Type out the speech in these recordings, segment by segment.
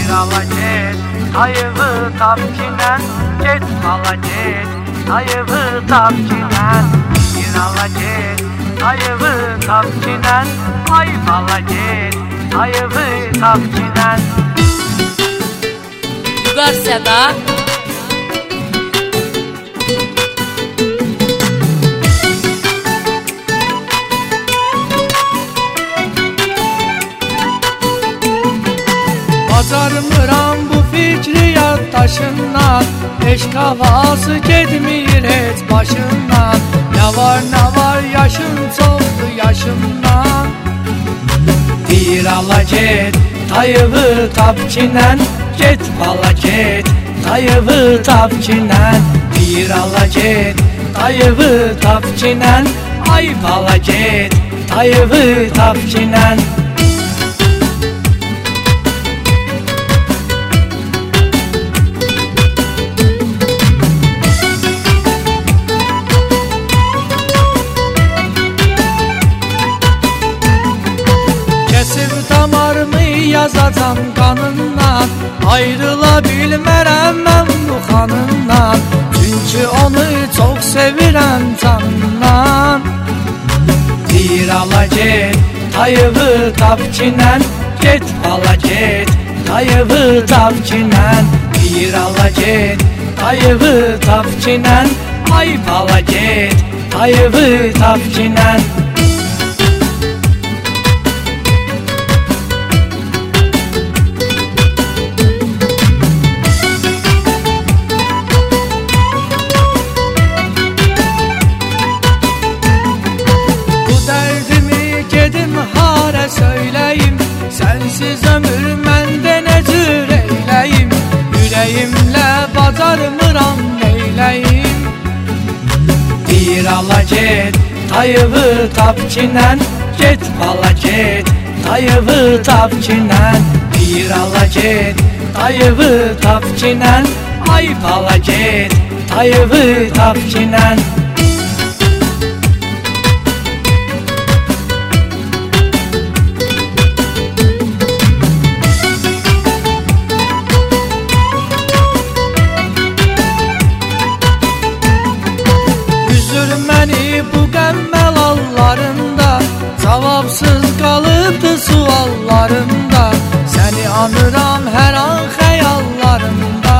ala get, ayığı tapçinen, get ala get, ayığı tapçinen. Bir ala get, ayığı tapçinen, ay ala get, ayığı tapçinen. Vüqar Səda. Bacarmıram bu fikri yaddaşından, eşq havası gedmir heç başından. Ne var yaşın çoxdur yaşımdan. Bir ala get, ayığı tapçinen, get bala get, ayığı tapçinen. Bir ala get, ayığı tapçinen, ay bala get, ayığı tapçinen. Kesib damarımı yazacam qanından, ayrıla bilmərəm mən bu xanımdan. Çünki onu çox sevirəm canımdan. Bir ala get, ayığı tapçinen, get bala get, ayığı tapçinen. Bir ala get, ayığı tapçinen, ay bala get, ayığı tapçinen. Söyleyim, sensiz ömür məndə nə cür eyləyim. Yüreğimlə bacarmıram neyləyim. Bir ala get, ayığı tapçinen, get bala get, ayığı tapçinen. Bir ala get, ayığı tapçinen, ay bala get, ayığı tapçinen. Məni bu qəmməl hallarında, cavabsız qalıbdı suallarımda. Səni anıram hər an xəyallarımda.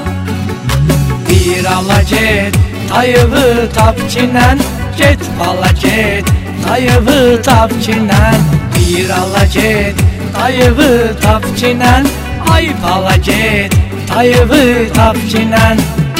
Bir ala get, ayığı tapçinen, get bala get, ayığı tapçinen. Bir ala get, ayığı tapçinen, ay bala get, ayığı tapçinen.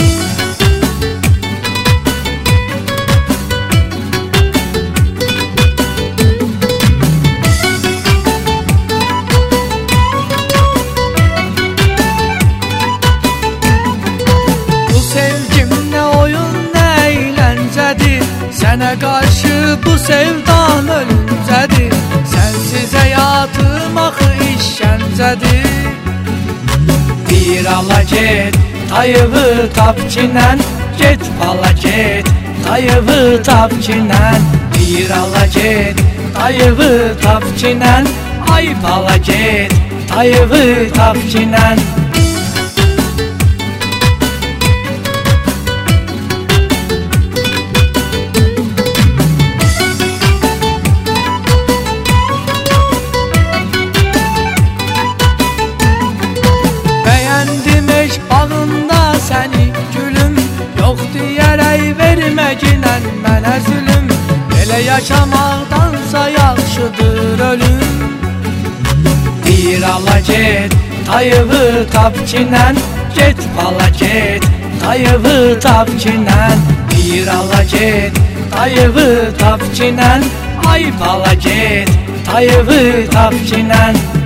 Sənə qarşı bu sevdan ölümcədir. Sənsiz həyatım axı işgəncədir. Bir ala get, ayığı tapçinen, get bala get, ayığı tapçinen. Bir ala get, ayığı tapçinen, ay bala get, ayığı tapçinen. Bəyəndim eşq bağında səni gülüm, yox deyərək verməginən mənə zülüm. Belə yaşamaqdansa yaxşıdır ölüm. Bir ala get, ayığı tapçinen, get bala get, ayığı tapçinen. Bir ala get, ayığı tapçinen, ay bala get, ayığı tapçinen.